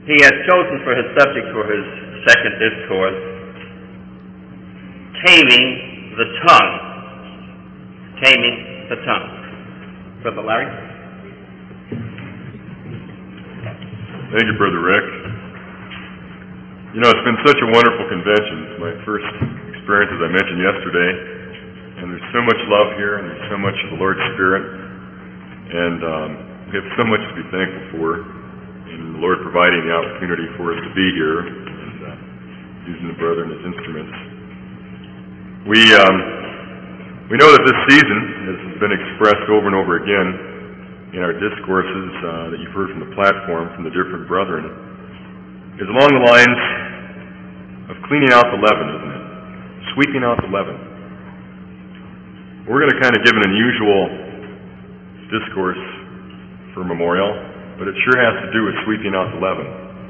He has chosen for his subject for his second discourse, Taming the Tongue. Taming the Tongue. Brother Larry? Thank you, Brother Rick. You know, it's been such a wonderful convention. It's my first experience, as I mentioned yesterday, and there's so much love here, and there's so much of the Lord's Spirit, and we have so much to be thankful for, and the Lord providing the opportunity for us to be here, and using the brethren as instruments. We know that this season, as has been expressed over and over again in our discourses that you've heard from the platform from the different brethren, is along the lines of cleaning out the leaven, isn't it? Sweeping out the leaven. We're going to kind of give an unusual discourse for Memorial, but it sure has to do with sweeping out the leaven.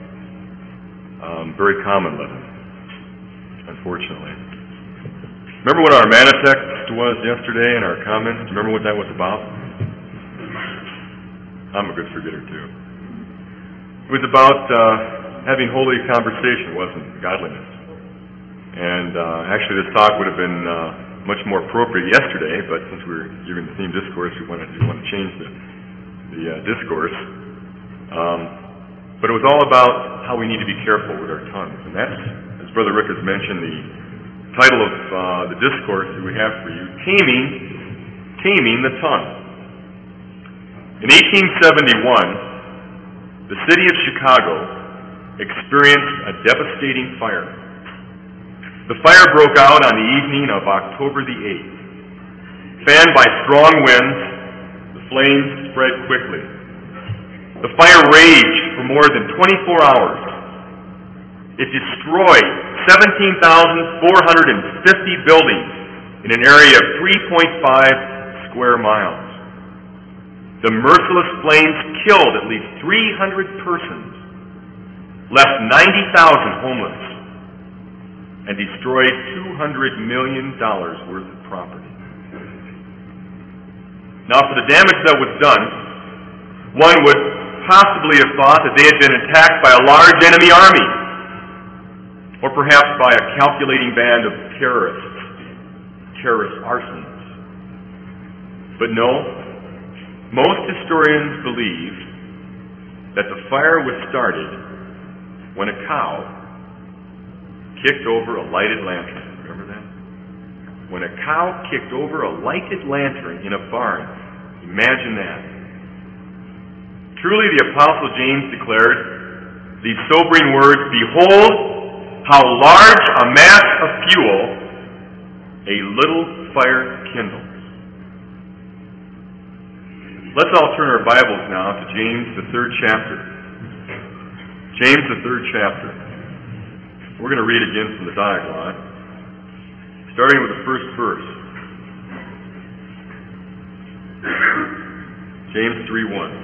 Very common leaven, unfortunately. Remember what our manna text was yesterday in our comments? Do you remember what that was about? I'm a good forgetter too. It was about having holy conversation, wasn't it? Godliness. And actually this talk would have been much more appropriate yesterday, but since we're giving the theme discourse, we want to change the discourse. But it was all about how we need to be careful with our tongues. And that's, as Brother Rick has mentioned, the title of the discourse that we have for you, Taming the Tongue. In 1871, the city of Chicago experienced a devastating fire. The fire broke out on the evening of October the 8th. Fanned by strong winds, the flames spread quickly. The fire raged for more than 24 hours. It destroyed 17,450 buildings in an area of 3.5 square miles. The merciless flames killed at least 300 persons, left 90,000 homeless, and destroyed $200 million worth of property. Now, for the damage that was done, one would possibly have thought that they had been attacked by a large enemy army, or perhaps by a calculating band of terrorist arsonists. But no, most historians believe that the fire was started when a cow kicked over a lighted lantern. Remember that? When a cow kicked over a lighted lantern in a barn. Imagine that. Truly, the Apostle James declared these sobering words, "Behold, how large a mass of fuel a little fire kindles." Let's all turn our Bibles now to James, the 3rd chapter. James, the 3rd chapter. We're going to read again from the dialogue, starting with the first verse. James 3:1.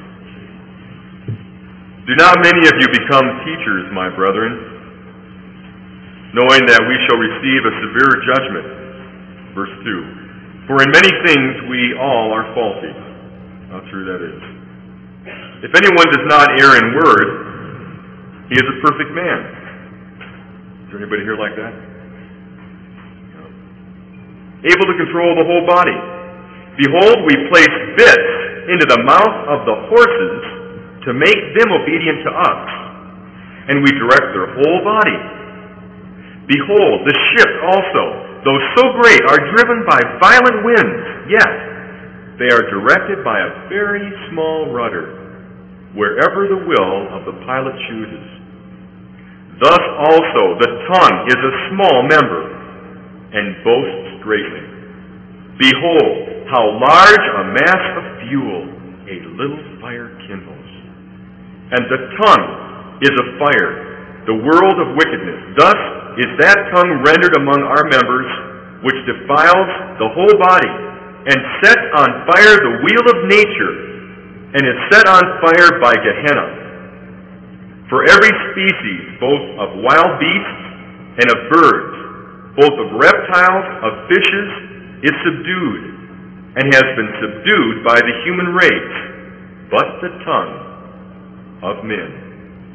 Do not many of you become teachers, my brethren, knowing that we shall receive a severe judgment. Verse 2. For in many things we all are faulty. How true that is. If anyone does not err in word, he is a perfect man. Is there anybody here like that? No. Able to control the whole body. Behold, we place bits into the mouth of the horses to make them obedient to us, and we direct their whole body. Behold, the ships also, though so great, are driven by violent winds, yet they are directed by a very small rudder, wherever the will of the pilot chooses. Thus also the tongue is a small member, and boasts greatly. Behold, how large a mass of fuel a little fire kindles. And the tongue is a fire, the world of wickedness. Thus is that tongue rendered among our members, which defiles the whole body, and sets on fire the wheel of nature, and is set on fire by Gehenna. For every species, both of wild beasts and of birds, both of reptiles, of fishes, is subdued, and has been subdued by the human race, but the tongue of men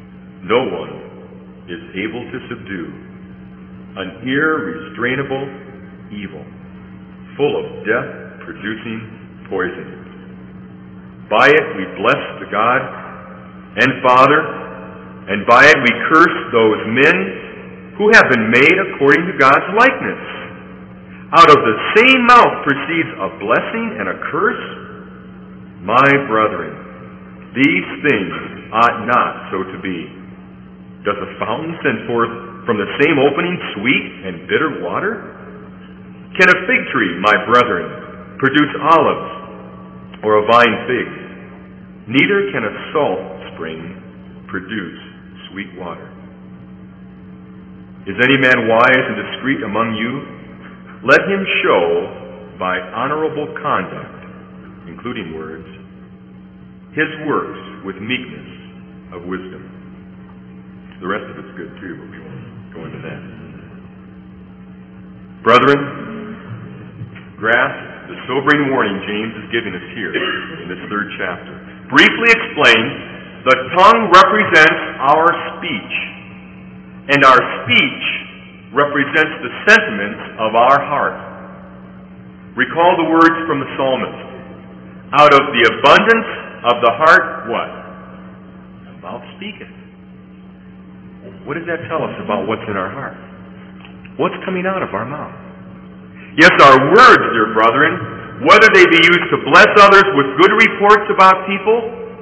no one is able to subdue an irrestrainable evil, full of death-producing poison. By it we bless the God and Father, and by it we curse those men who have been made according to God's likeness. Out of the same mouth proceeds a blessing and a curse. My brethren, these things ought not so to be. Does a fountain send forth from the same opening sweet and bitter water? Can a fig tree, my brethren, produce olives, or a vine figs? Neither can a salt spring produce sweet water. Is any man wise and discreet among you? Let him show by honorable conduct, including words, his works with meekness of wisdom. The rest of it's good too, but we won't go into that. Brethren, grasp the sobering warning James is giving us here in this 3rd chapter. Briefly explained, the tongue represents our speech, and our speech represents the sentiments of our heart. Recall the words from the psalmist. Out of the abundance of the heart, what? The mouth speaketh. What does that tell us about what's in our heart? What's coming out of our mouth? Yes, our words, dear brethren, whether they be used to bless others with good reports about people,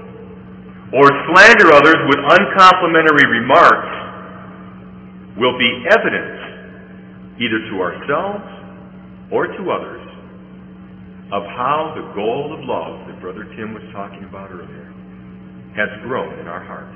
or slander others with uncomplimentary remarks, will be evidence, either to ourselves or to others, of how the goal of love that Brother Tim was talking about earlier has grown in our hearts.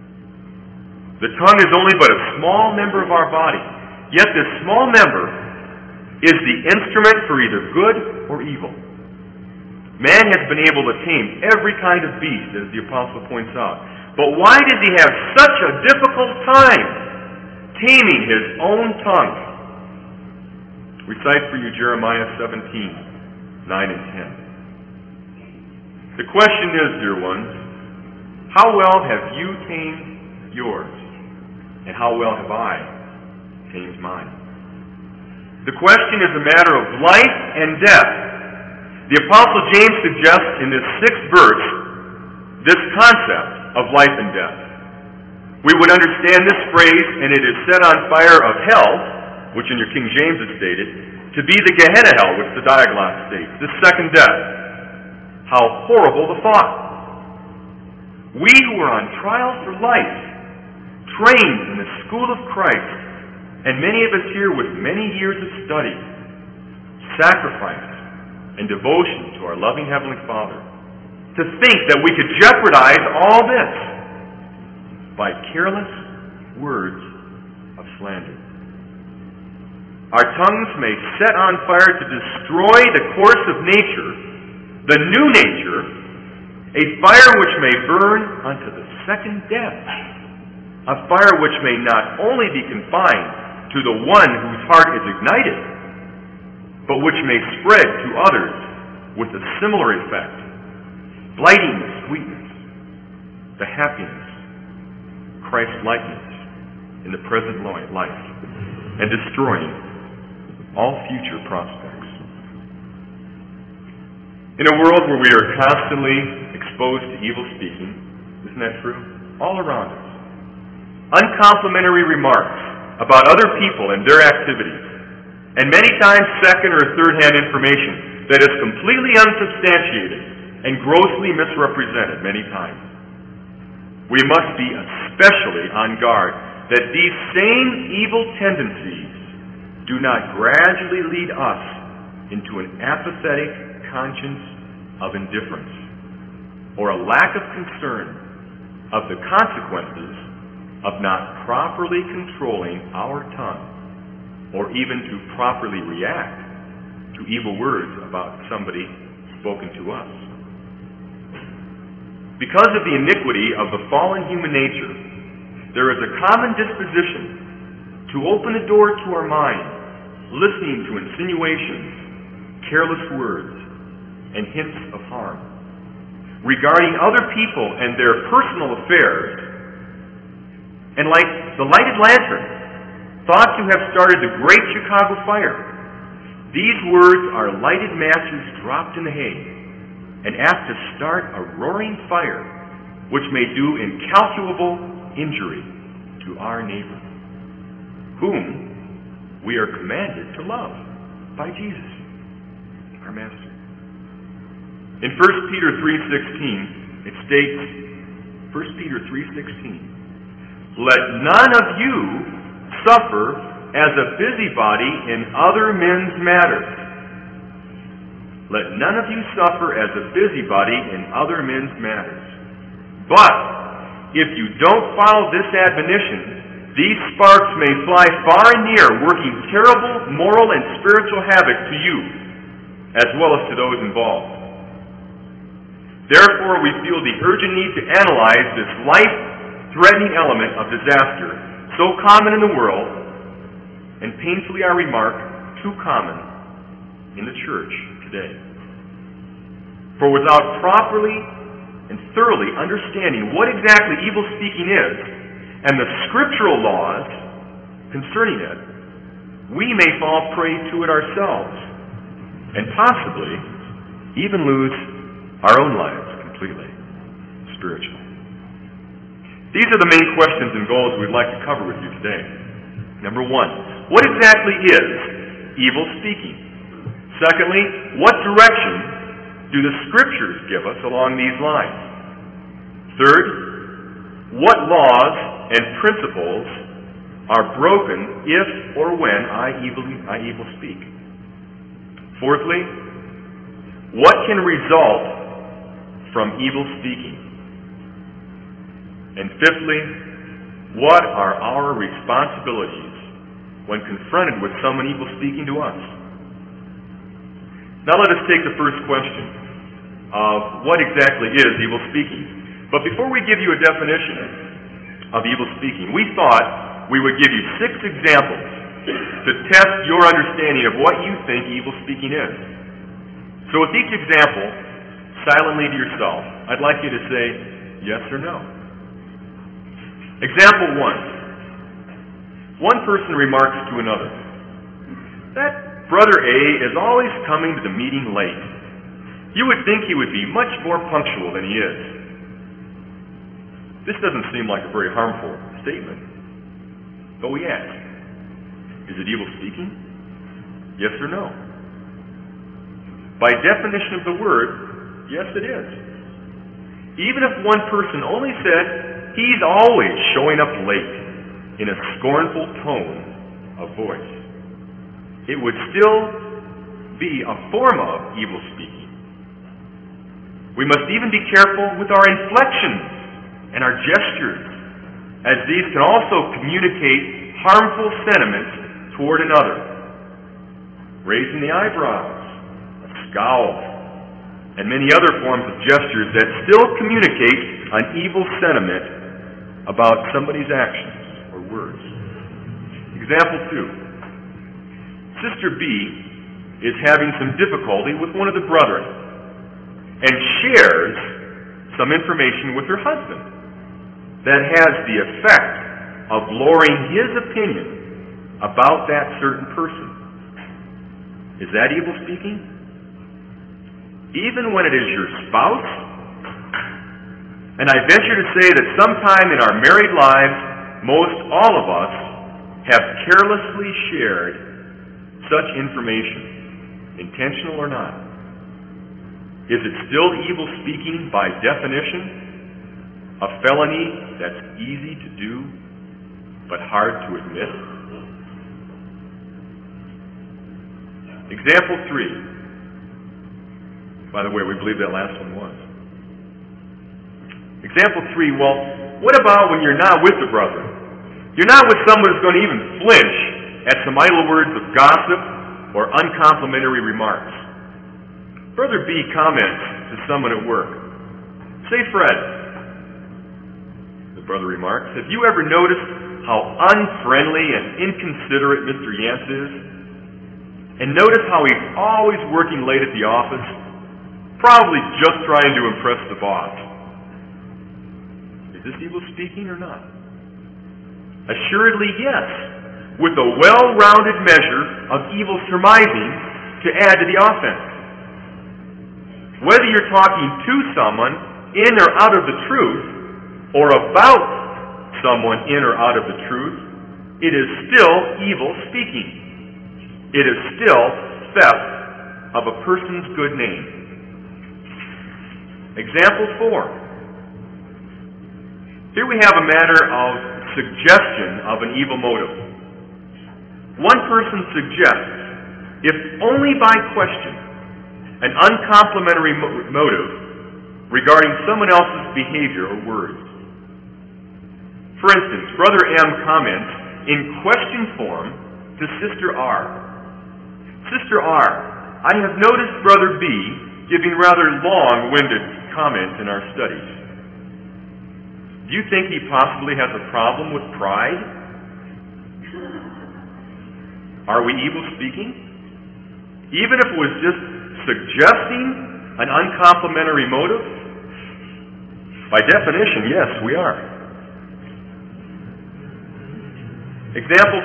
The tongue is only but a small member of our body, yet this small member is the instrument for either good or evil. Man has been able to tame every kind of beast, as the apostle points out. But why does he have such a difficult time taming his own tongue? Recite for you Jeremiah 17, 9 and 10. The question is, dear ones, how well have you tamed yours? And how well have I tamed mine? The question is a matter of life and death. The Apostle James suggests in this 6th verse this concept of life and death. We would understand this phrase, and it is set on fire of hell, which in your King James is stated, to be the Gehenna hell, which the Diaglos states, the second death. How horrible the thought! We who are on trial for life, trained in the school of Christ, and many of us here with many years of study, sacrifice, and devotion to our loving Heavenly Father, to think that we could jeopardize all this by careless words of slander. Our tongues may set on fire to destroy the course of nature, the new nature, a fire which may burn unto the second death, a fire which may not only be confined to the one whose heart is ignited, but which may spread to others with a similar effect, blighting the sweetness, the happiness, Christ-likeness in the present life, and destroying all future prospects. In a world where we are constantly exposed to evil speaking, isn't that true? All around us. Uncomplimentary remarks about other people and their activities, and many times second or third-hand information that is completely unsubstantiated and grossly misrepresented many times. We must be especially on guard that these same evil tendencies do not gradually lead us into an apathetic conscience of indifference or a lack of concern of the consequences of not properly controlling our tongue, or even to properly react to evil words about somebody spoken to us. Because of the iniquity of the fallen human nature, there is a common disposition to open the door to our mind, listening to insinuations, careless words, and hints of harm regarding other people and their personal affairs, and like the lighted lantern thought to have started the Great Chicago Fire, these words are lighted matches dropped in the hay and apt to start a roaring fire which may do incalculable injury to our neighbor, whom we are commanded to love by Jesus, our Master. In 1 Peter 3:16, it states, 1 Peter 3:16, "Let none of you suffer as a busybody in other men's matters." Let none of you suffer as a busybody in other men's matters. But if you don't follow this admonition, these sparks may fly far and near, working terrible moral and spiritual havoc to you, as well as to those involved. Therefore, we feel the urgent need to analyze this life-threatening element of disaster, so common in the world, and painfully, I remark, too common in the church today. For without properly and thoroughly understanding what exactly evil speaking is, and the scriptural laws concerning it, we may fall prey to it ourselves, and possibly even lose our own lives completely, spiritually. These are the main questions and goals we'd like to cover with you today. Number one, what exactly is evil speaking? Secondly, what direction do the Scriptures give us along these lines? Third, what laws and principles are broken if or when I evil speak? Fourthly, what can result from evil speaking? And fifthly, what are our responsibilities when confronted with someone evil speaking to us? Now let us take the first question of what exactly is evil speaking. But before we give you a definition of evil speaking, we thought we would give you 6 examples to test your understanding of what you think evil speaking is. So with each example, silently to yourself, I'd like you to say yes or no. Example 1. One person remarks to another, "That Brother A is always coming to the meeting late. You would think he would be much more punctual than he is." This doesn't seem like a very harmful statement, but we ask, is it evil speaking? Yes or no? By definition of the word, yes it is. Even if one person only said, "He's always showing up late," in a scornful tone of voice, it would still be a form of evil speaking. We must even be careful with our inflections and our gestures, as these can also communicate harmful sentiments toward another. Raising the eyebrows, a scowl, and many other forms of gestures that still communicate an evil sentiment about somebody's actions or words. Example 2. Sister B is having some difficulty with one of the brethren and shares some information with her husband that has the effect of lowering his opinion about that certain person. Is that evil speaking? Even when it is your spouse? And I venture to say that sometime in our married lives, most all of us have carelessly shared such information, intentional or not. Is it still evil speaking by definition? A felony that's easy to do, but hard to admit? Example 3. By the way, we believe that last one was. Example 3, well, what about when you're not with the brother? You're not with someone who's going to even flinch at some idle words of gossip or uncomplimentary remarks. Brother B comments to someone at work, "Say, Fred," the brother remarks, "have you ever noticed how unfriendly and inconsiderate Mr. Yance is? And notice how he's always working late at the office, probably just trying to impress the boss." Is this evil speaking or not? Assuredly, yes, with a well-rounded measure of evil surmising to add to the offense. Whether you're talking to someone in or out of the truth, or about someone in or out of the truth, it is still evil speaking. It is still theft of a person's good name. Example 4. Here we have a matter of suggestion of an evil motive. One person suggests, if only by question, an uncomplimentary motive regarding someone else's behavior or words. For instance, Brother M comments in question form to Sister R. Sister R, I have noticed Brother B giving rather long-winded comments in our studies. Do you think he possibly has a problem with pride? Are we evil speaking? Even if it was just suggesting an uncomplimentary motive? By definition, yes, we are. Example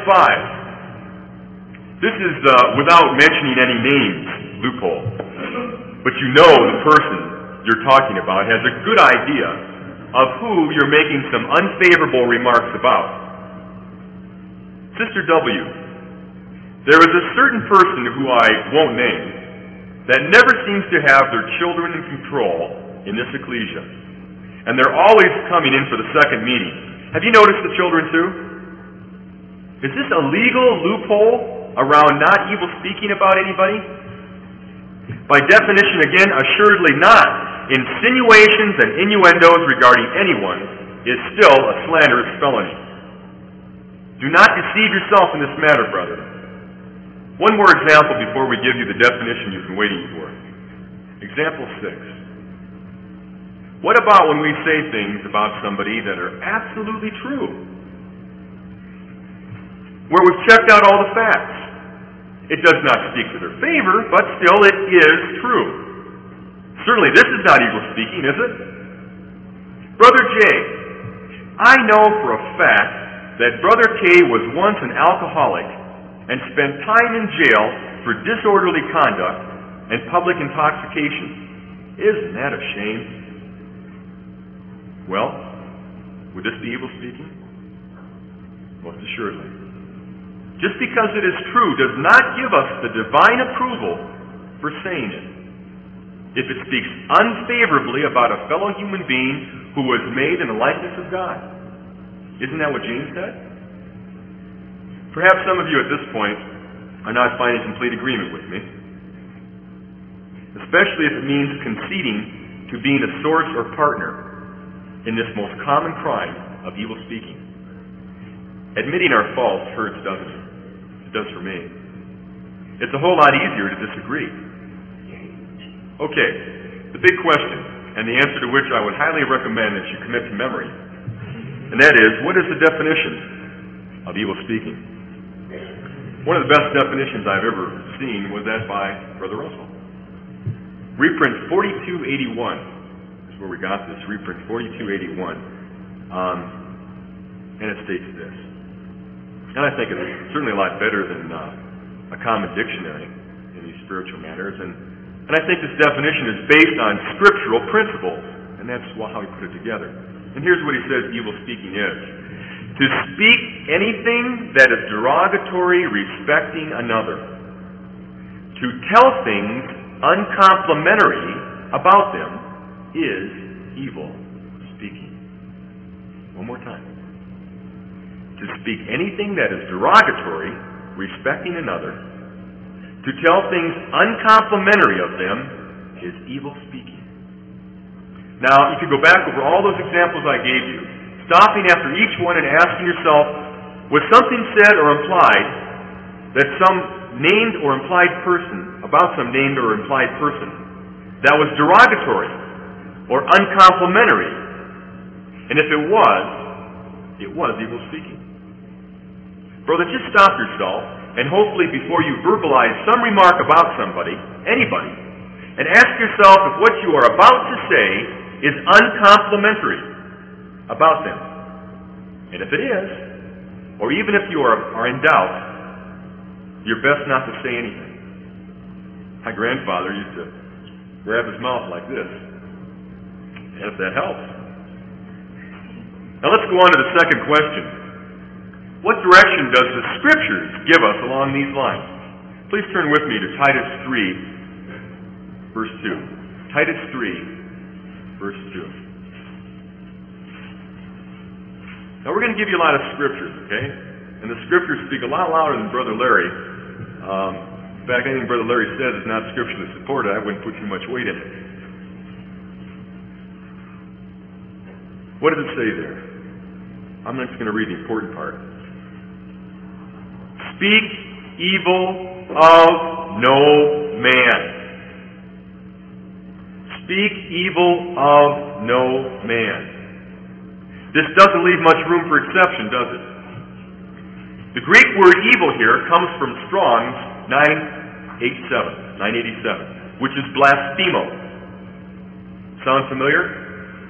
5. This is without mentioning any names loophole. But you know the person you're talking about has a good idea of who you're making some unfavorable remarks about. Sister W, there is a certain person who I won't name that never seems to have their children in control in this ecclesia. And they're always coming in for the second meeting. Have you noticed the children too? Is this a legal loophole around not evil speaking about anybody? By definition, again, assuredly not. Insinuations and innuendos regarding anyone is still a slanderous felony. Do not deceive yourself in this matter, brother. One more example before we give you the definition you've been waiting for. Example 6. What about when we say things about somebody that are absolutely true? Where we've checked out all the facts. It does not speak to their favor, but still it is true. Certainly this is not evil speaking, is it? Brother J, I know for a fact that Brother K was once an alcoholic and spent time in jail for disorderly conduct and public intoxication. Isn't that a shame? Well, would this be evil speaking? Most assuredly. Just because it is true does not give us the divine approval for saying it. If it speaks unfavorably about a fellow human being who was made in the likeness of God. Isn't that what James said? Perhaps some of you at this point are not finding complete agreement with me, especially if it means conceding to being a source or partner in this most common crime of evil speaking. Admitting our faults hurts, doesn't it? It does for me. It's a whole lot easier to disagree. Okay, the big question, and the answer to which I would highly recommend that you commit to memory, and that is, what is the definition of evil speaking? One of the best definitions I've ever seen was that by Brother Russell. Reprint 4281 is where we got this, reprint 4281. And it states this. And I think it's certainly a lot better than a common dictionary in these spiritual matters. And I think this definition is based on scriptural principles. And that's how we put it together. And here's what he says evil speaking is. To speak anything that is derogatory respecting another. To tell things uncomplimentary about them is evil speaking. One more time. To speak anything that is derogatory respecting another, to tell things uncomplimentary of them is evil speaking. Now, you could go back over all those examples I gave you, stopping after each one and asking yourself, was something said or implied that some named or implied person, about some named or implied person, that was derogatory or uncomplimentary? And if it was evil speaking. Brother, just stop yourself, and hopefully before you verbalize some remark about somebody, anybody, and ask yourself if what you are about to say is uncomplimentary about them. And if it is, or even if you are in doubt, you're best not to say anything. My grandfather used to grab his mouth like this, and if that helps. Now let's go on to the second question. What direction does the Scriptures give us along these lines? Please turn with me to Titus 3, verse 2. Titus 3, verse 2. Now we're going to give you a lot of Scriptures, okay? And the Scriptures speak a lot louder than Brother Larry. In fact, anything Brother Larry says is not Scripturally supported. I wouldn't put too much weight in it. What does it say there? I'm just going to read the important part. Speak evil of no man. Speak evil of no man. This doesn't leave much room for exception, does it? The Greek word evil here comes from Strong's 987, which is blasphemo. Sound familiar?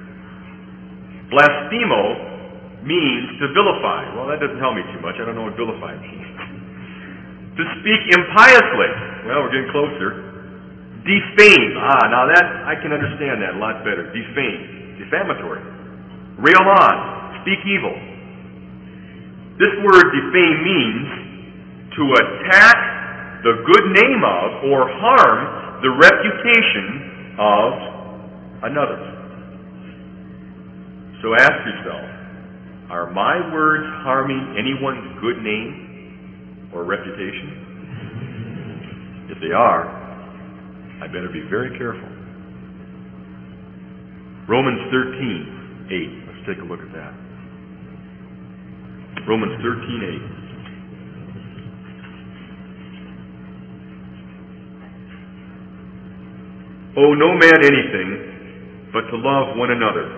Blasphemo means to vilify. Well, that doesn't help me too much. I don't know what vilify means. To speak impiously. Well, we're getting closer. Defame. Now that, I can understand that a lot better. Defame. Defamatory. Rail on. Speak evil. This word defame means to attack the good name of or harm the reputation of another. So ask yourself, are my words harming anyone's good name or reputation? If they are, I better be very careful. Romans 13:8. Let's take a look at that. Romans 13:8. Owe no man anything but to love one another.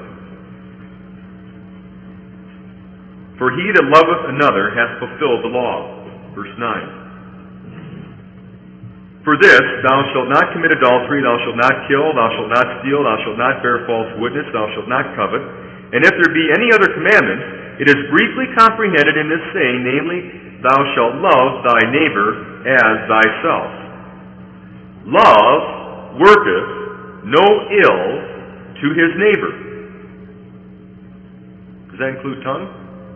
For he that loveth another hath fulfilled the law. Verse 9. For this, thou shalt not commit adultery, thou shalt not kill, thou shalt not steal, thou shalt not bear false witness, thou shalt not covet. And if there be any other commandment, it is briefly comprehended in this saying, namely, thou shalt love thy neighbor as thyself. Love worketh no ill to his neighbor. Does that include tongue?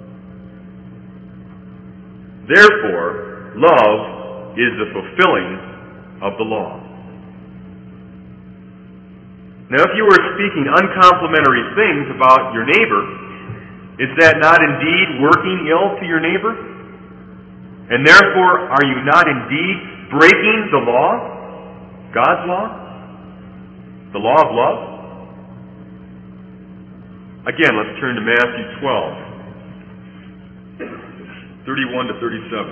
Therefore, love is the fulfilling of the law. Now, if you were speaking uncomplimentary things about your neighbor, is that not indeed working ill to your neighbor? And therefore, are you not indeed breaking the law? God's law? The law of love? Again, let's turn to Matthew 12. 31 to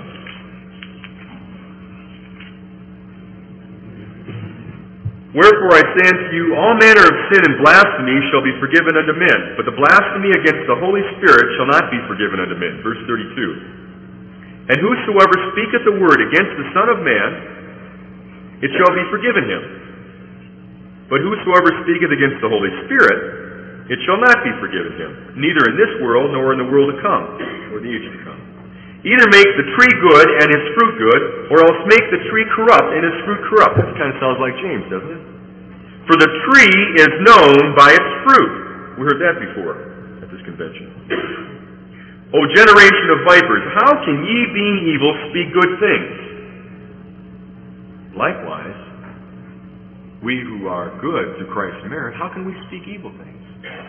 37. Wherefore I say unto you, all manner of sin and blasphemy shall be forgiven unto men, but the blasphemy against the Holy Spirit shall not be forgiven unto men. Verse 32. And whosoever speaketh a word against the Son of Man, it shall be forgiven him. But whosoever speaketh against the Holy Spirit, it shall not be forgiven him, neither in this world nor in the world to come, or the age to come. Either make the tree good and his fruit good, or else make the tree corrupt and his fruit corrupt. That kind of sounds like James, doesn't it? For the tree is known by its fruit. We heard that before at this convention. O generation of vipers, how can ye, being evil, speak good things? Likewise, we who are good through Christ's merit, how can we speak evil things?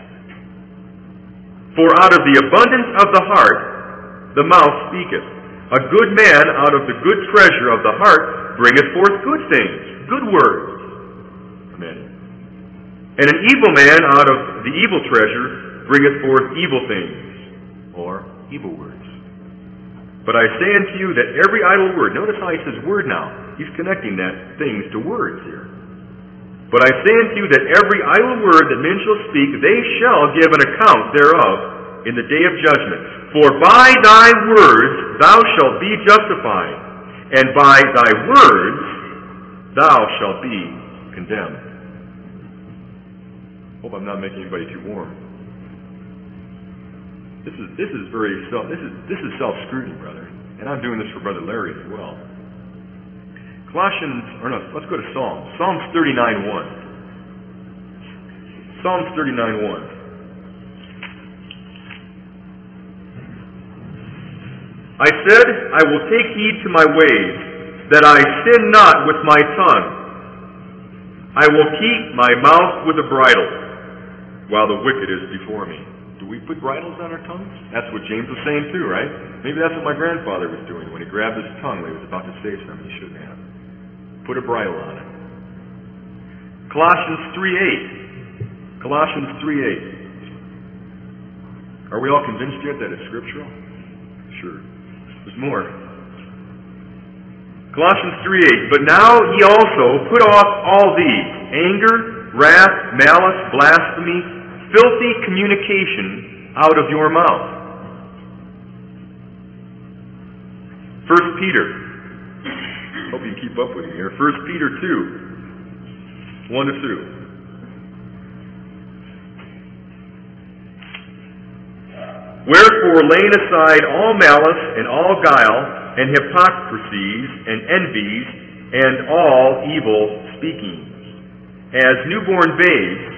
For out of the abundance of the heart, the mouth speaketh. A good man out of the good treasure of the heart bringeth forth good things, good words. Amen. And an evil man out of the evil treasure bringeth forth evil things, or evil words. But I say unto you that every idle word, notice how he says word now. He's connecting that things to words here. But I say unto you that every idle word that men shall speak, they shall give an account thereof in the day of judgment. For by thy words thou shalt be justified, and by thy words thou shalt be condemned. Hope I'm not making anybody too warm. This is self-scrutiny, brother. And I'm doing this for Brother Larry as well. Let's go to Psalms. Psalms 39:1. Psalms 39:1. I said, I will take heed to my ways, that I sin not with my tongue. I will keep my mouth with a bridle, while the wicked is before me. Do we put bridles on our tongues? That's what James was saying too, right? Maybe that's what my grandfather was doing when he grabbed his tongue when he was about to say something he shouldn't have. Put a bridle on it. Colossians 3:8. Colossians 3:8. Are we all convinced yet that it's scriptural? Sure. There's more. Colossians 3:8. But now ye also put off all these: anger, wrath, malice, blasphemy, filthy communication out of your mouth. 1 Peter. Hope you can keep up with me here. 1 Peter 2:1-2. Wherefore, laying aside all malice and all guile and hypocrisies and envies and all evil speakings, as newborn babes.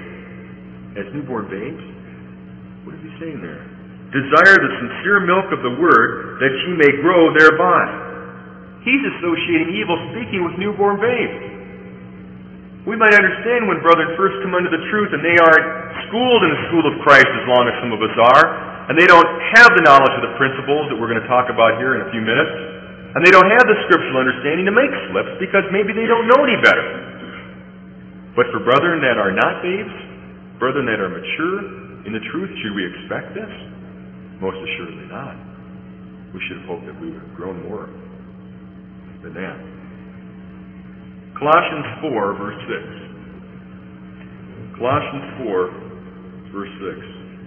What is he saying there? Desire the sincere milk of the word, that ye may grow thereby. He's associating evil speaking with newborn babes. We might understand when brethren first come unto the truth and they aren't schooled in the school of Christ as long as some of us are, and they don't have the knowledge of the principles that we're going to talk about here in a few minutes, and they don't have the scriptural understanding to make slips because maybe they don't know any better. But for brethren that are not babes, brethren that are mature in the truth, should we expect this? Most assuredly not. We should have hoped that we would have grown more than that. Colossians 4:6. Colossians 4:6.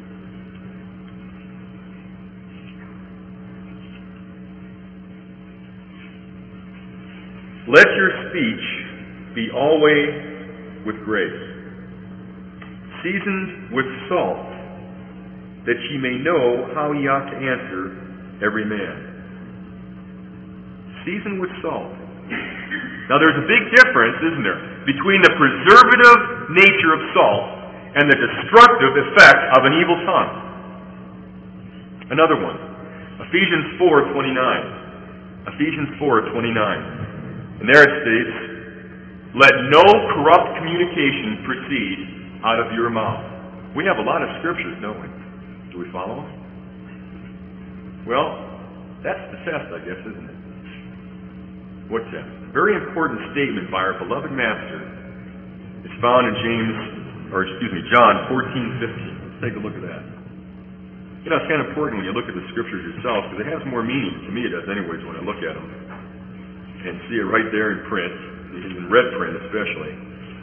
Let your speech be always with grace, seasoned with salt, that ye may know how ye ought to answer every man. Seasoned with salt. Now there's a big difference, isn't there, between the preservative nature of salt and the destructive effect of an evil tongue. Another one, Ephesians 4:29. Ephesians 4:29. And there it states, let no corrupt communication proceed out of your mouth. We have a lot of scriptures, don't we? Do we follow them? Well, that's the test, I guess, isn't it? What test? A very important statement by our beloved Master is found in John 14:15. Let's take a look at that. You know, it's kind of important when you look at the scriptures yourself, because it has more meaning, to me it does anyways, when I look at them and see it right there in print, in red print especially.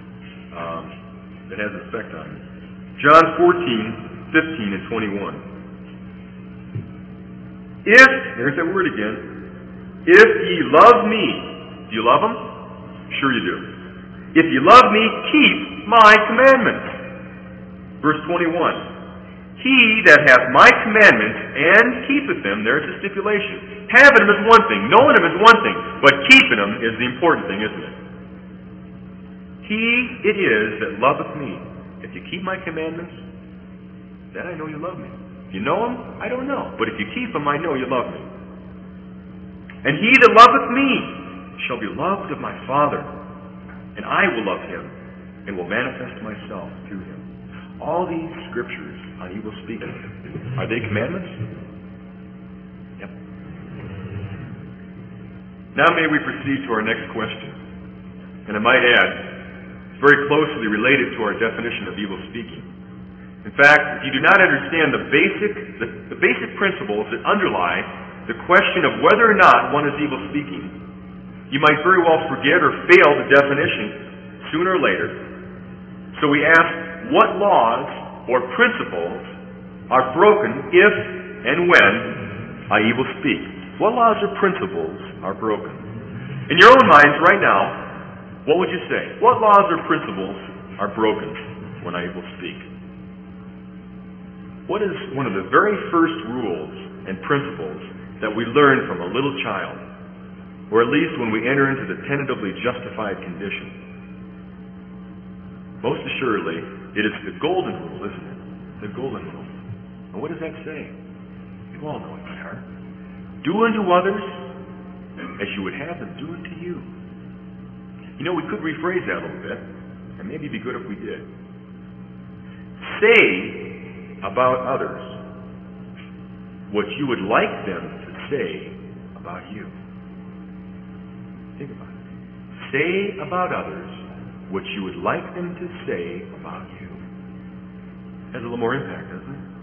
It has an effect on me. John 14:15 and 21. There's that word again, if ye love me, do you love him? Sure you do. If ye love me, keep my commandments. Verse 21. He that hath my commandments and keepeth them, there's a stipulation. Having them is one thing, knowing them is one thing, but keeping them is the important thing, isn't it? He it is that loveth me. If you keep my commandments, then I know you love me. If you know them, I don't know. But if you keep them, I know you love me. And he that loveth me shall be loved of my Father, and I will love him, and will manifest myself to him. All these scriptures on evil speaking, are they commandments? Yep. Now may we proceed to our next question. And I might add, it's very closely related to our definition of evil speaking. In fact, if you do not understand the basic principles that underlie the question of whether or not one is evil speaking, you might very well forget or fail the definition sooner or later. So we ask, what laws or principles are broken if and when I evil speak? What laws or principles are broken? In your own minds right now, what would you say? What laws or principles are broken when I evil speak? What is one of the very first rules and principles that we learn from a little child, or at least when we enter into the tentatively justified condition? Most assuredly, it is the golden rule, isn't it? The golden rule. And what does that say? You all know it by heart. Do unto others as you would have them do unto you. You know, we could rephrase that a little bit, and maybe it'd be good if we did. Say about others what you would like them to say about you. Think about it. Say about others what you would like them to say about you. Has a little more impact, doesn't it?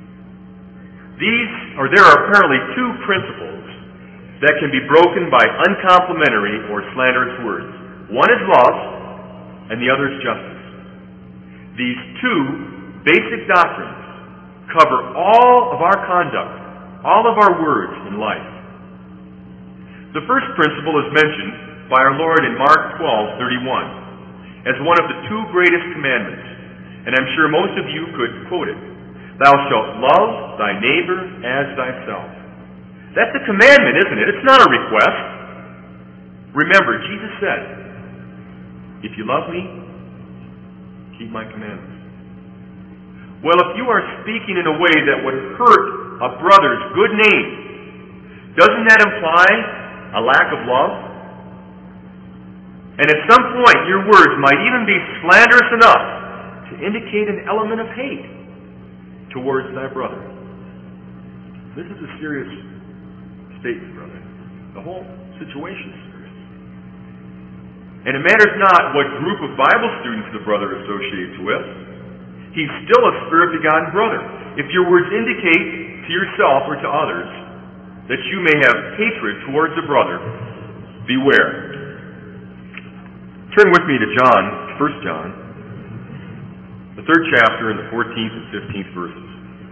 There are apparently two principles that can be broken by uncomplimentary or slanderous words. One is love, and the other is justice. These two basic doctrines cover all of our conduct, all of our words in life. The first principle is mentioned by our Lord in Mark 12:31 as one of the two greatest commandments, and I'm sure most of you could quote it. Thou shalt love thy neighbor as thyself. That's a commandment, isn't it? It's not a request. Remember, Jesus said, if you love me, keep my commandments. Well, if you are speaking in a way that would hurt a brother's good name, doesn't that imply a lack of love? And at some point, your words might even be slanderous enough to indicate an element of hate towards thy brother. This is a serious statement, brother. The whole situation is serious. And it matters not what group of Bible students the brother associates with. He's still a spirit-begotten brother. If your words indicate to yourself or to others that you may have hatred towards a brother, beware. Turn with me to John, 1 John, the 3rd chapter and the 14th and 15th verses.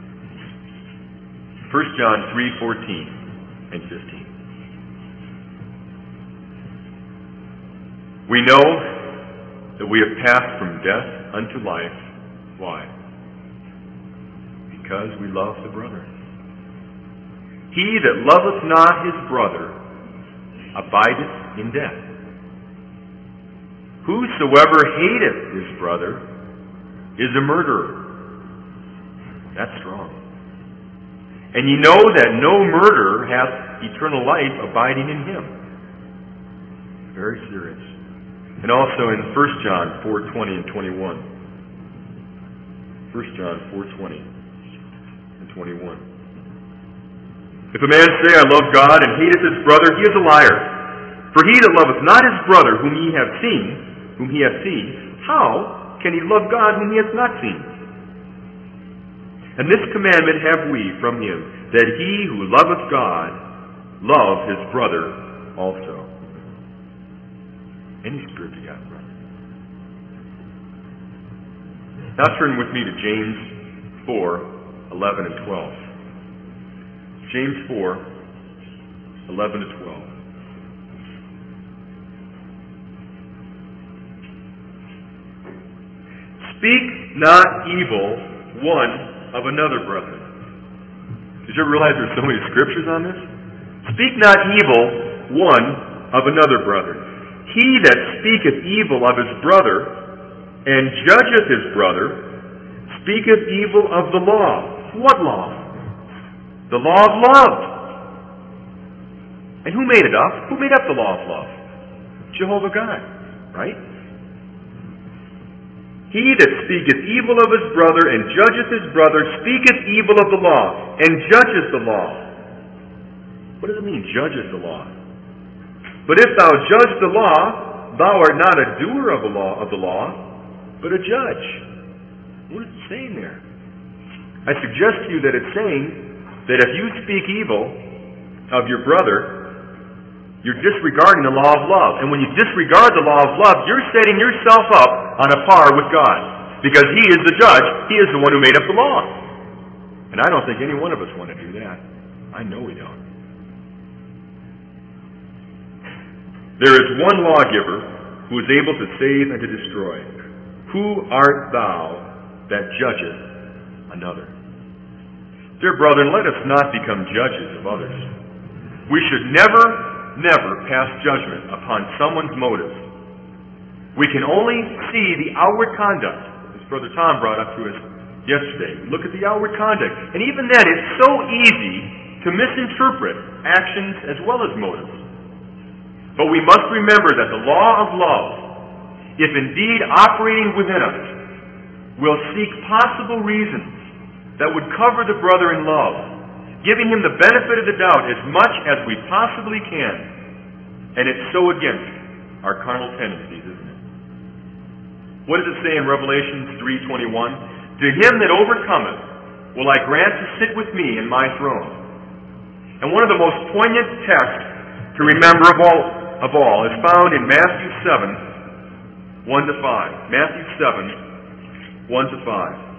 1 John 3:14 and 15. We know that we have passed from death unto life. Why? Because we love the brethren. He that loveth not his brother abideth in death. Whosoever hateth his brother is a murderer. That's strong. And ye know that no murderer hath eternal life abiding in him. Very serious. And also in 1 John 4:20 and 21. 1 John 4:20 and 21. If a man say, I love God, and hateth his brother, he is a liar. For he that loveth not his brother whom he hath seen, how can he love God whom he hath not seen? And this commandment have we from him, that he who loveth God love his brother also. Any spirit-begotten brother. Now turn with me to James 4:11 and 12. James 4:11 to 12. Speak not evil one of another, brethren. Did you ever realize there's so many scriptures on this? Speak not evil one of another, brethren. He that speaketh evil of his brother and judgeth his brother speaketh evil of the law. What law? The law of love. And who made it up? Who made up the law of love? Jehovah God, right? He that speaketh evil of his brother and judgeth his brother speaketh evil of the law and judges the law. What does it mean, judges the law? But if thou judge the law, thou art not a doer of the law, but a judge. What is it saying there? I suggest to you that it's saying that if you speak evil of your brother, you're disregarding the law of love. And when you disregard the law of love, you're setting yourself up on a par with God. Because He is the judge. He is the one who made up the law. And I don't think any one of us want to do that. I know we don't. There is one lawgiver who is able to save and to destroy. Who art thou that judgest another? Dear brethren, let us not become judges of others. We should never pass judgment upon someone's motives. We can only see the outward conduct, as Brother Tom brought up to us yesterday. Look at the outward conduct. And even then, it's so easy to misinterpret actions as well as motives. But we must remember that the law of love, if indeed operating within us, will seek possible reasons that would cover the brother in love, giving him the benefit of the doubt as much as we possibly can. And it's so against our carnal tendencies, isn't it? What does it say in Revelation 3:21? To him that overcometh will I grant to sit with me in my throne. And one of the most poignant texts to remember of all is found in Matthew 7, 1-5. Matthew 7, 1-5.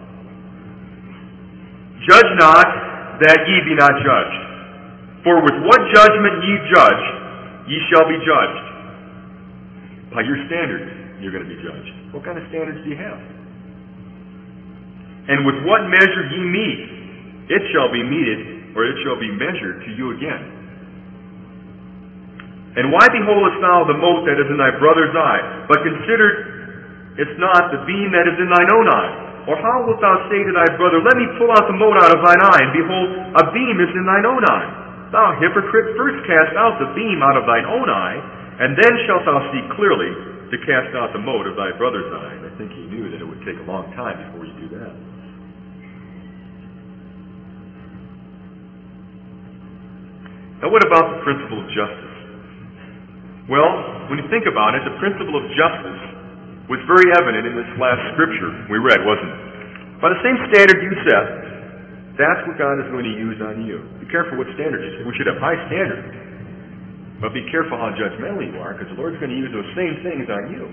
Judge not, that ye be not judged. For with what judgment ye judge, ye shall be judged. By your standards, you're going to be judged. What kind of standards do you have? And with what measure ye mete, it shall be meted, or it shall be measured to you again. And why beholdest thou the mote that is in thy brother's eye, but consider it's not the beam that is in thine own eye? Or how wilt thou say to thy brother, let me pull out the mote out of thine eye, and behold, a beam is in thine own eye? Thou hypocrite, first cast out the beam out of thine own eye, and then shalt thou see clearly to cast out the mote of thy brother's eye. And I think he knew that it would take a long time before you do that. Now what about the principle of justice? Well, when you think about it, the principle of justice was very evident in this last scripture we read, wasn't it? By the same standard you set, that's what God is going to use on you. Be careful what standard you set. We should have high standards. But be careful how judgmental you are, because the Lord's going to use those same things on you.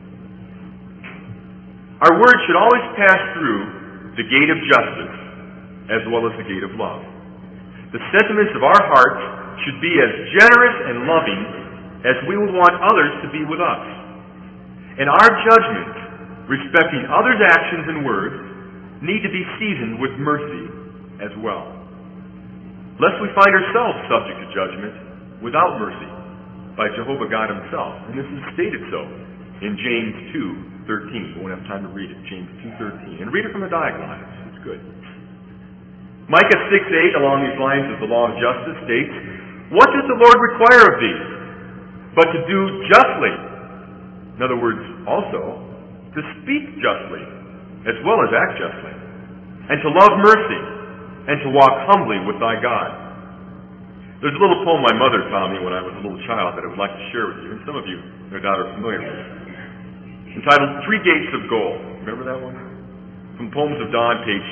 Our words should always pass through the gate of justice as well as the gate of love. The sentiments of our hearts should be as generous and loving as we would want others to be with us. And our judgments respecting others' actions and words need to be seasoned with mercy as well, lest we find ourselves subject to judgment without mercy by Jehovah God himself. And this is stated so in James 2:13. We won't have time to read it. James 2:13. And read it from the diagram. It's good. Micah 6:8, along these lines of the law of justice, states, what does the Lord require of thee? But to do justly. In other words, also, to speak justly, as well as act justly, and to love mercy, and to walk humbly with thy God. There's a little poem my mother taught me when I was a little child that I would like to share with you, and some of you, no doubt, are familiar with it, entitled Three Gates of Gold. Remember that one? From Poems of Dawn, page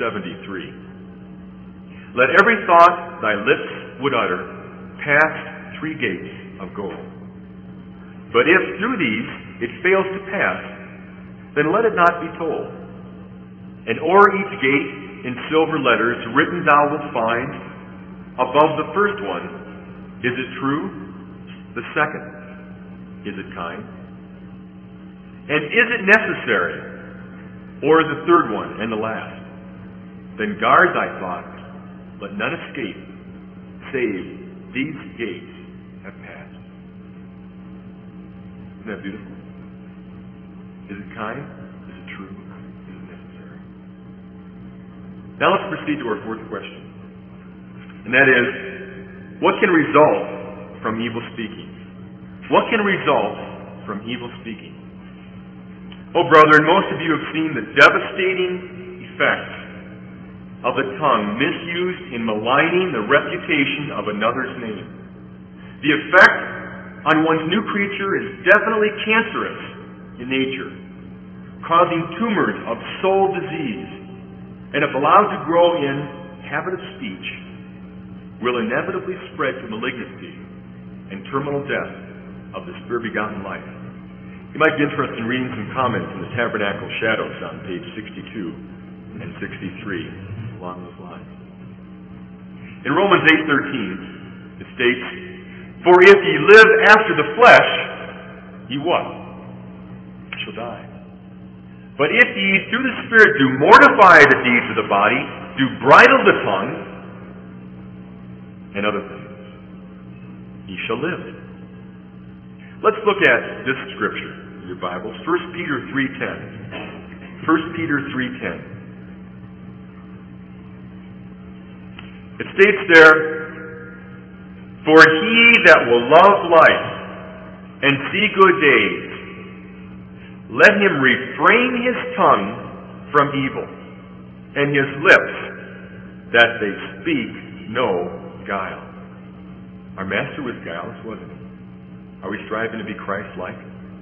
273. Let every thought thy lips would utter pass three gates of gold. But if through these it fails to pass, then let it not be told. And o'er each gate in silver letters written thou wilt find, above the first one, is it true? The second, is it kind? And is it necessary? Or the third one and the last? Then guard thy thoughts, let none escape, save these gates have passed. Isn't that beautiful? Is it kind? Is it true? Is it necessary? Now let's proceed to our fourth question. And that is, what can result from evil speaking? What can result from evil speaking? Oh, brethren, most of you have seen the devastating effects of the tongue misused in maligning the reputation of another's name. The effect on one's new creature is definitely cancerous in nature, causing tumors of soul disease, and if allowed to grow in habit of speech, will inevitably spread to malignancy and terminal death of the spirit-begotten life. You might be interested in reading some comments in the Tabernacle Shadows on page 62 and 63 along those lines. In Romans 8:13, it states, for if ye live after the flesh, ye what? Shall die. But if ye through the Spirit do mortify the deeds of the body, do bridle the tongue, and other things, he shall live. Let's look at this scripture in your Bibles, 1 Peter 3:10. 1 Peter 3:10. It states there, "For he that will love life and see good days, let him refrain his tongue from evil, and his lips that they speak no guile." Our Master was guileless, wasn't he? Are we striving to be Christ-like?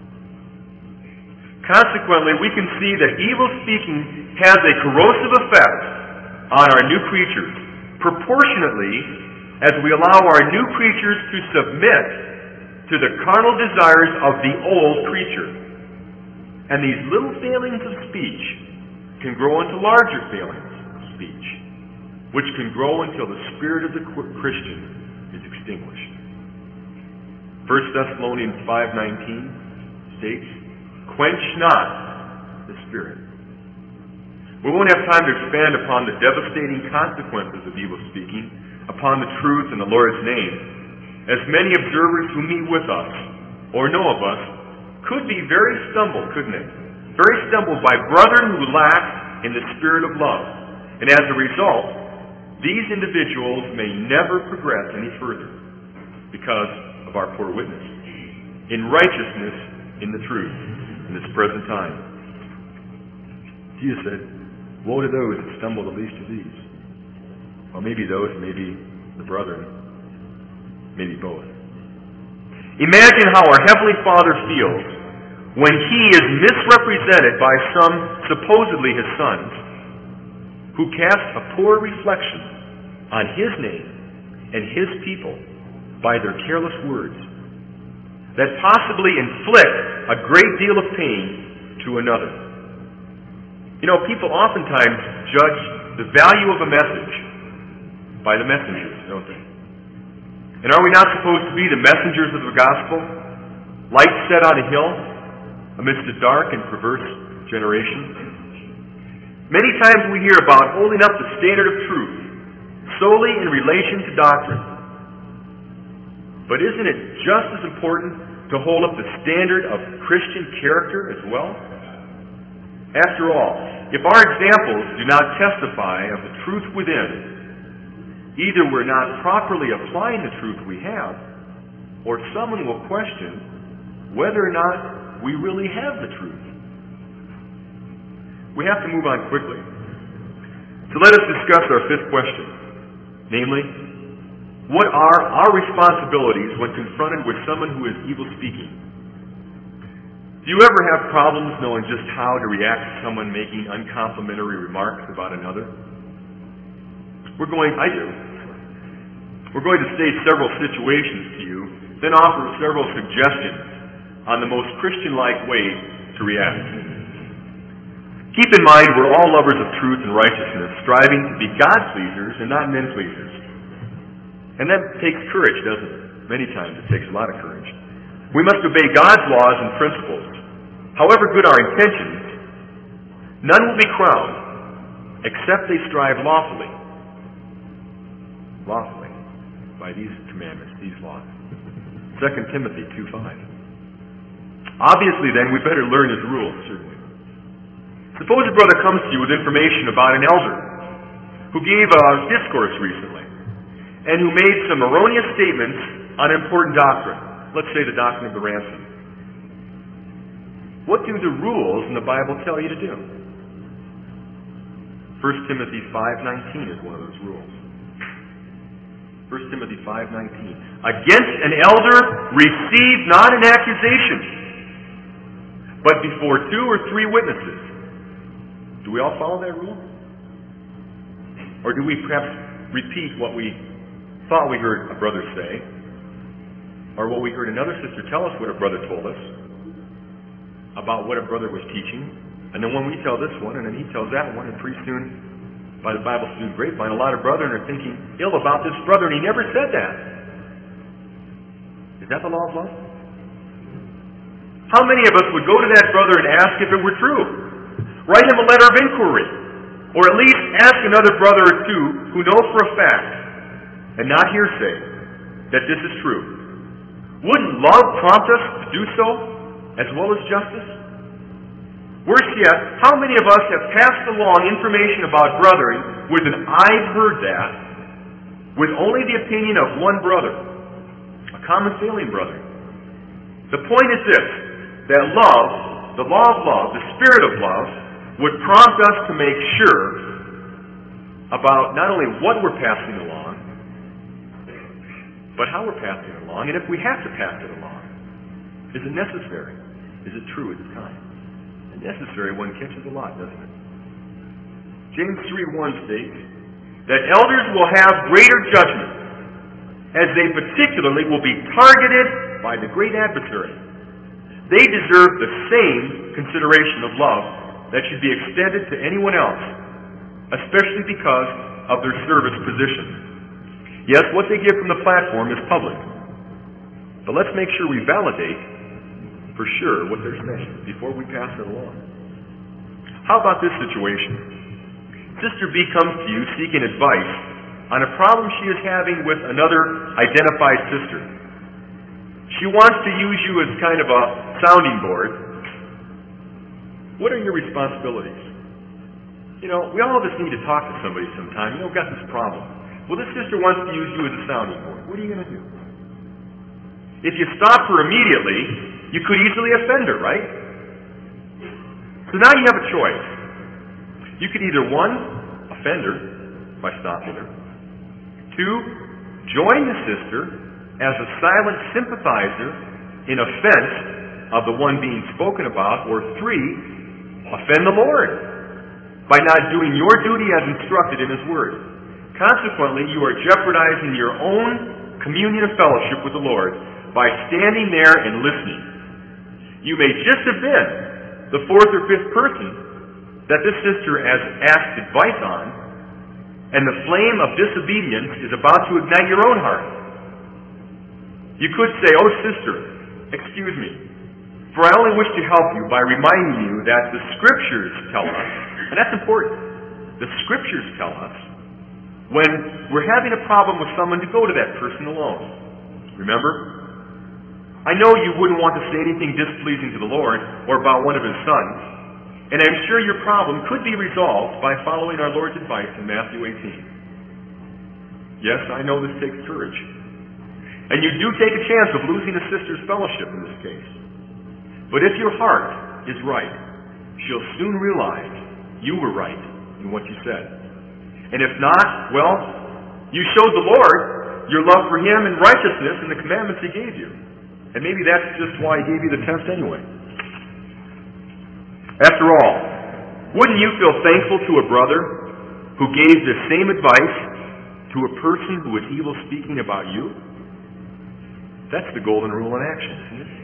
Consequently, we can see that evil speaking has a corrosive effect on our new creatures, proportionately as we allow our new creatures to submit to the carnal desires of the old creature. And these little failings of speech can grow into larger failings of speech, which can grow until the spirit of the Christian is extinguished. 1 Thessalonians 5:19 states, "Quench not the spirit." We won't have time to expand upon the devastating consequences of evil speaking upon the truth in the Lord's name, as many observers who meet with us or know of us could be very stumbled, couldn't they? Very stumbled by brethren who lack in the spirit of love. And as a result, these individuals may never progress any further because of our poor witness in righteousness in the truth in this present time. Jesus said, "Woe to those that stumble the least of these." Or maybe those, maybe the brethren, maybe both. Imagine how our Heavenly Father feels when He is misrepresented by some, supposedly His sons, who cast a poor reflection on His name and His people by their careless words that possibly inflict a great deal of pain to another. You know, people oftentimes judge the value of a message by the messengers, don't they? And are we not supposed to be the messengers of the gospel? Light set on a hill amidst a dark and perverse generation? Many times we hear about holding up the standard of truth solely in relation to doctrine. But isn't it just as important to hold up the standard of Christian character as well? After all, if our examples do not testify of the truth within, either we're not properly applying the truth we have, or someone will question whether or not we really have the truth. We have to move on quickly. So let us discuss our fifth question, namely, what are our responsibilities when confronted with someone who is evil speaking? Do you ever have problems knowing just how to react to someone making uncomplimentary remarks about another? I do. We're going to state several situations to you, then offer several suggestions on the most Christian-like way to react. Keep in mind we're all lovers of truth and righteousness, striving to be God-pleasers and not men-pleasers. And that takes courage, doesn't it? Many times it takes a lot of courage. We must obey God's laws and principles. However good our intentions, none will be crowned except they strive lawfully by these commandments, these laws. 2 Timothy 2:5. Obviously, then, we better learn His rules, shouldn't we? Suppose a brother comes to you with information about an elder who gave a discourse recently and who made some erroneous statements on important doctrine. Let's say the doctrine of the ransom. What do the rules in the Bible tell you to do? 1 Timothy 5:19 is one of those rules. 1 Timothy 5:19. Against an elder receive not an accusation, but before 2 or 3 witnesses. Do we all follow that rule? Or do we perhaps repeat what we thought we heard a brother say, or what we heard another sister tell us what a brother told us about what a brother was teaching, and then when we tell this one, and then he tells that one, and pretty soon, by the Bible student grapevine, a lot of brethren are thinking ill about this brother, and he never said that. Is that the law of love? How many of us would go to that brother and ask if it were true? Write him a letter of inquiry. Or at least ask another brother or two who know for a fact, and not hearsay, that this is true. Wouldn't love prompt us to do so, as well as justice? Worse yet, how many of us have passed along information about brothering with an "I've heard that," with only the opinion of one brother, a common failing brother? The point is this, that love, the law of love, the spirit of love, would prompt us to make sure about not only what we're passing along, but how we're passing it along, and if we have to pass it along. Is it necessary? Is it true? Is it kind? And necessary one catches a lot, doesn't it? James 3:1 states that elders will have greater judgment, as they particularly will be targeted by the great adversary. They deserve the same consideration of love that should be extended to anyone else, especially because of their service position. Yes, what they give from the platform is public, but let's make sure we validate for sure what they're saying before we pass it along. How about this situation? Sister B comes to you seeking advice on a problem she is having with another identified sister. She wants to use you as kind of a sounding board. What are your responsibilities? We all just need to talk to somebody sometime. We've got this problem. Well, this sister wants to use you as a sounding board. What are you going to do? If you stop her immediately, you could easily offend her, right? So now you have a choice. You could either, one, offend her by stopping her. Two, join the sister as a silent sympathizer in offense of the one being spoken about. Or three, offend the Lord by not doing your duty as instructed in His Word. Consequently, you are jeopardizing your own communion of fellowship with the Lord by standing there and listening. You may just have been the fourth or fifth person that this sister has asked advice on, and the flame of disobedience is about to ignite your own heart. You could say, "Oh, sister, excuse me, for I only wish to help you by reminding you that the Scriptures tell us," and that's important, the Scriptures tell us, when we're having a problem with someone, to go to that person alone. Remember? I know you wouldn't want to say anything displeasing to the Lord or about one of His sons, and I'm sure your problem could be resolved by following our Lord's advice in Matthew 18. Yes, I know this takes courage. And you do take a chance of losing a sister's fellowship in this case. But if your heart is right, she'll soon realize you were right in what you said. And if not, well, you showed the Lord your love for Him and righteousness and the commandments He gave you. And maybe that's just why He gave you the test anyway. After all, wouldn't you feel thankful to a brother who gave the same advice to a person who was evil speaking about you? That's the golden rule in action, isn't it?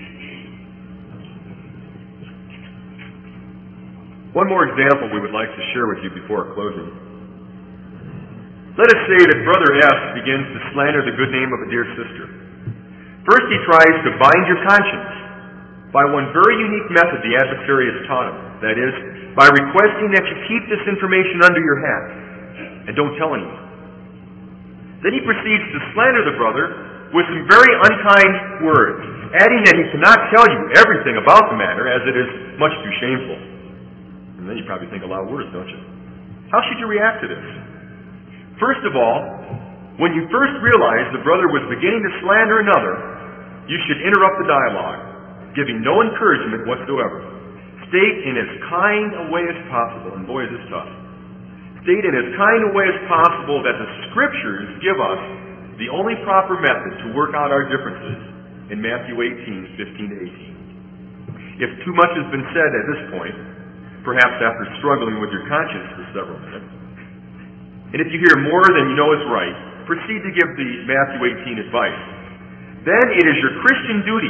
One more example we would like to share with you before closing. Let us say that Brother S begins to slander the good name of a dear sister. First, he tries to bind your conscience by one very unique method the adversary has taught him. That is, by requesting that you keep this information under your hat and don't tell anyone. Then he proceeds to slander the brother with some very unkind words, adding that he cannot tell you everything about the matter, as it is much too shameful. And then you probably think a lot of words, don't you? How should you react to this? First of all, when you first realize the brother was beginning to slander another, you should interrupt the dialogue, giving no encouragement whatsoever. State in as kind a way as possible, and boy is this tough, state in as kind a way as possible that the Scriptures give us the only proper method to work out our differences in Matthew 18:15 to 18. If too much has been said at this point, perhaps after struggling with your conscience for several minutes, and if you hear more than you know is right, proceed to give the Matthew 18 advice. Then it is your Christian duty,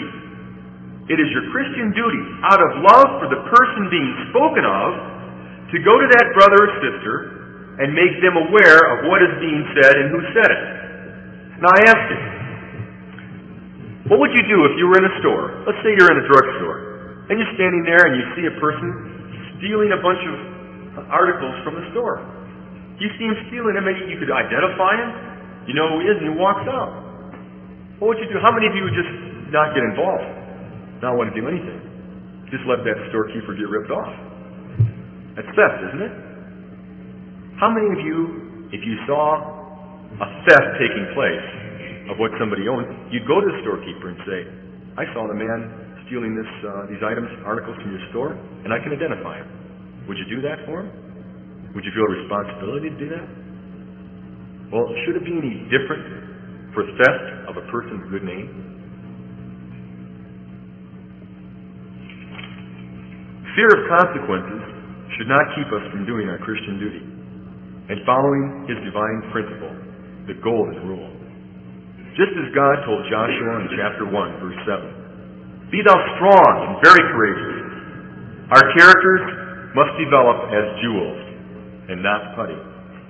out of love for the person being spoken of, to go to that brother or sister and make them aware of what is being said and who said it. Now I ask you, what would you do if you were in a store? Let's say you're in a drugstore, and you're standing there and you see a person stealing a bunch of articles from the store. You see him stealing them, and you could identify him. You know who he is, and he walks out. What would you do? How many of you would just not get involved? Not want to do anything? Just let that storekeeper get ripped off. That's theft, isn't it? How many of you, if you saw a theft taking place of what somebody owns, you'd go to the storekeeper and say, I saw the man stealing these items, articles from your store, and I can identify him. Would you do that for him? Would you feel a responsibility to do that? Well, should it be any different for theft of a person's good name? Fear of consequences should not keep us from doing our Christian duty and following His divine principle, the golden rule. Just as God told Joshua in chapter 1, verse 7, "Be thou strong and very courageous." Our characters must develop as jewels and not putty.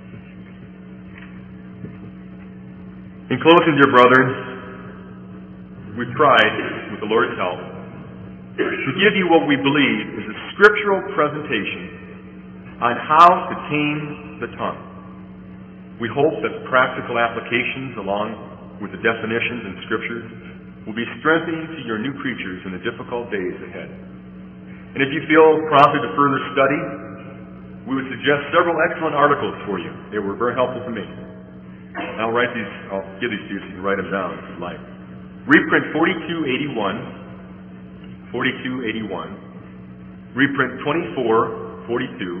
In closing, dear brethren, we've tried, with the Lord's help, to give you what we believe is a scriptural presentation on how to tame the tongue. We hope that practical applications along with the definitions and scriptures will be strengthening to your new creatures in the difficult days ahead. And if you feel prompted to further study, we would suggest several excellent articles for you. They were very helpful to me. I'll give these to you so you can write them down if you'd like. Reprint 4281, reprint 2442,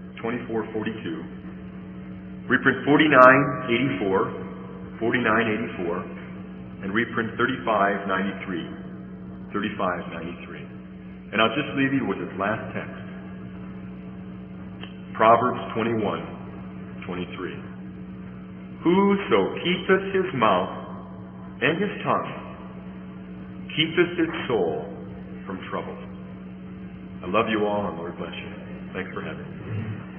reprint 4984, and reprint 3593. And I'll just leave you with this last text. Proverbs 21:23. Whoso keepeth his mouth and his tongue keepeth his soul from trouble. I love you all, and Lord bless you. Thanks for having me.